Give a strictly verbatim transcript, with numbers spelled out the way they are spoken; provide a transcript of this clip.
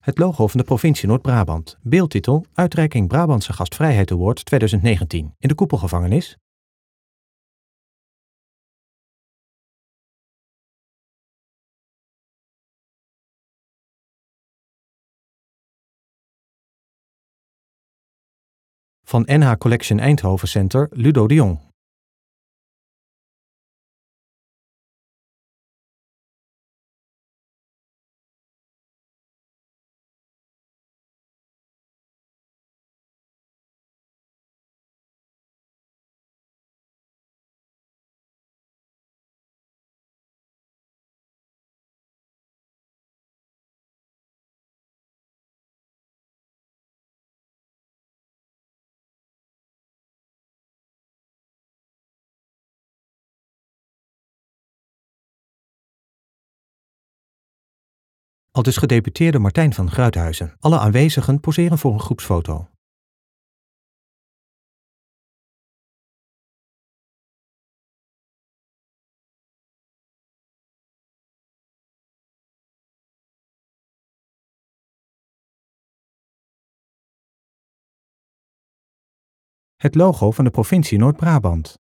Het logo van de provincie Noord-Brabant. Beeldtitel: Uitreiking Brabantse Gastvrijheid Award twintig negentien. In de Koepelgevangenis. Van N H Collection Eindhoven Center, Ludo de Jong. Aldus gedeputeerde Martijn van Gruithuizen. Alle aanwezigen poseren voor een groepsfoto. Het logo van de provincie Noord-Brabant.